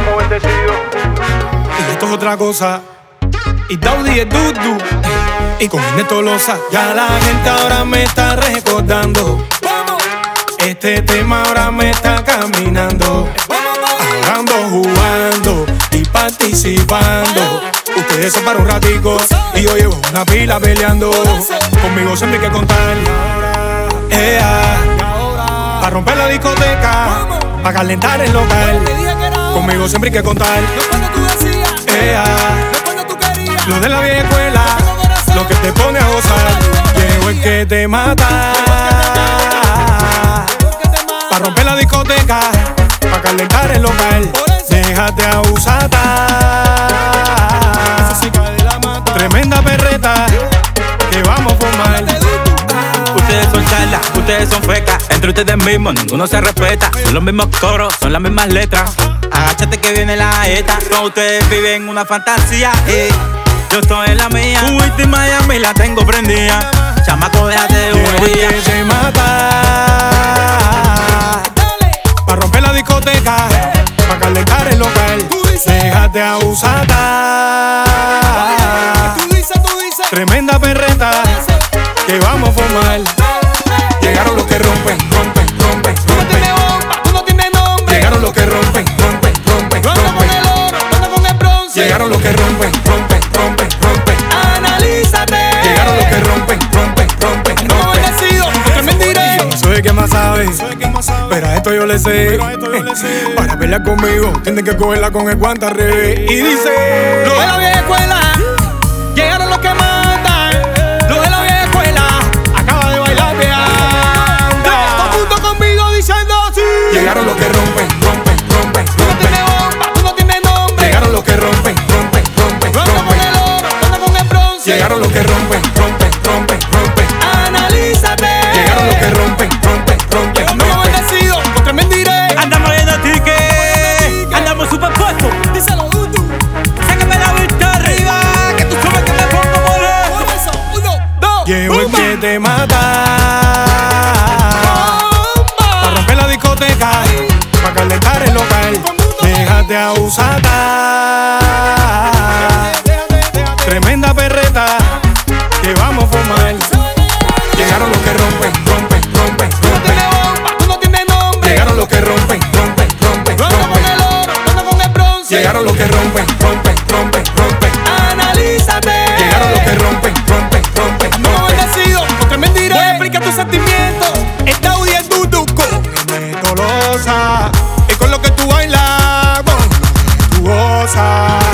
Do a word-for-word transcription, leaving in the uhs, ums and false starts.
estamos bendecidos. Y esto es otra cosa. Y Daudi es Dudu. Y con Neto Loza. Ya la gente ahora me está recordando. Este tema ahora me está caminando. Ahora ando jugando y participando. Ustedes son para un ratico y yo llevo una pila peleando. Conmigo siempre hay que contar. Ea, para romper la discoteca, para calentar el local. Conmigo siempre hay que contar. Ea, lo de la vieja escuela, lo que te pone a gozar. Llego el que te mata. Para romper la discoteca, para calentar el local. Déjate abusata. Tremenda perreta que vamos a formar. Ustedes son charlas, ustedes son fecas. Entre ustedes mismos ninguno se respeta. Son los mismos coros, son las mismas letras. Agáchate que viene la ETA. No, ustedes viven una fantasía y yo estoy en la mía. Uy, y Miami la tengo prendida. Chamaco, déjate de huería. Que te mata. Para romper la discoteca, para calentar el local. Déjate abusata. Tremenda perreta que vamos a formar. Llegaron los que rompen, rompen, rompen, Tú no tienes bomba, tú no tienes nombre. Llegaron los que rompen, rompen, rompen, Tú andas con el oro, tú andas con el bronce. Llegaron los que rompen, rompen, rompen, rompen. Analízate. Llegaron los que rompen, rompen, rompen, Estamos rompen. bendecidos, porque mentiré. Soy el que más sabe, pero a esto yo le sé. Para pelear conmigo, tienen que cogerla con el guante al revés. Y dice: Los de la vieja escuela, llegaron los que mandan. Los de la vieja escuela, acaba de bailar de anda. todo el mundo conmigo diciendo así. Llegaron los que rompen, rompen, rompen, Tú no rompen. tienes bomba, tú no tienes nombre. Llegaron los que rompen, rompen, rompen, Tú andas con rompen. el oro, tú andas con el bronce. Llegaron los que rompen, rompen, rompen, rompen. Analízate. Llegaron los que rompen, rompen, rompen, Estamos rompen. bendecidos, porque mentiré. Andamos viendo tickets, andamos super puestos. Díselo, Dudu. Sácame la vista arriba, que tú sabes que me pongo molesto. Por eso, uno, dos, Llegó el bomba. que te mata. Para Bomba. romper la discoteca, para calentar el local. Déjate abusata. Tremenda perreta que vamos a formar. Llegaron los que rompen, rompen, rompen, Tú no rompen. tienes bomba, tú no tienes nombre. Llegaron los que rompen, rompen, rompen, Tú andas con rompen. el oro, tú andas con el bronce. Llegaron los que rompen, rompen, rompen, rompen. Analízate. Llegaron los que rompen, rompen, rompen, Estamos rompen. bendecidos, porque mentiré. Voy a explicar tus sentimientos. El Daudi es Dudu con Neto Loza, y con lo que tú bailas, con lo que tú gozas.